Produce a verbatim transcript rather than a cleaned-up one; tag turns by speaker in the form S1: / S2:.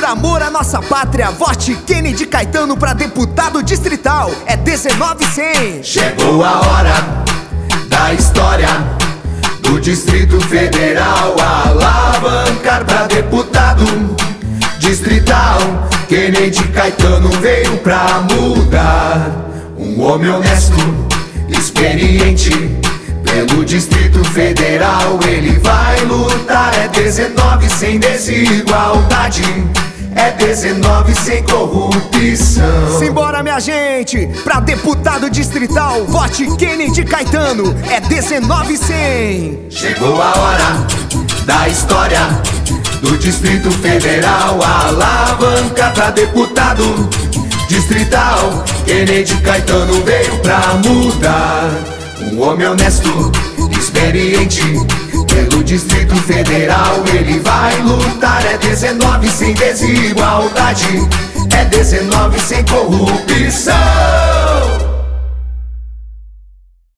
S1: amor à nossa pátria, vote Kennedy Caetano pra deputado distrital. É dezenove cem.
S2: Chegou a hora da história do Distrito Federal alavancar pra deputado distrital. Kennedy Caetano veio pra mudar. Um homem honesto, experiente, pelo Distrito Federal ele vai lutar. É dezenove sem desigualdade, é dezenove sem corrupção.
S1: Simbora, minha gente, pra deputado distrital, vote Kennedy Caetano. É dezenove cem.
S2: Chegou a hora da história do Distrito Federal alavanca pra deputado distrital. Kennedy Caetano veio pra mudar. Um homem honesto, experiente, pelo Distrito Federal ele vai lutar. É dezenove sem desigualdade, é dezenove sem corrupção.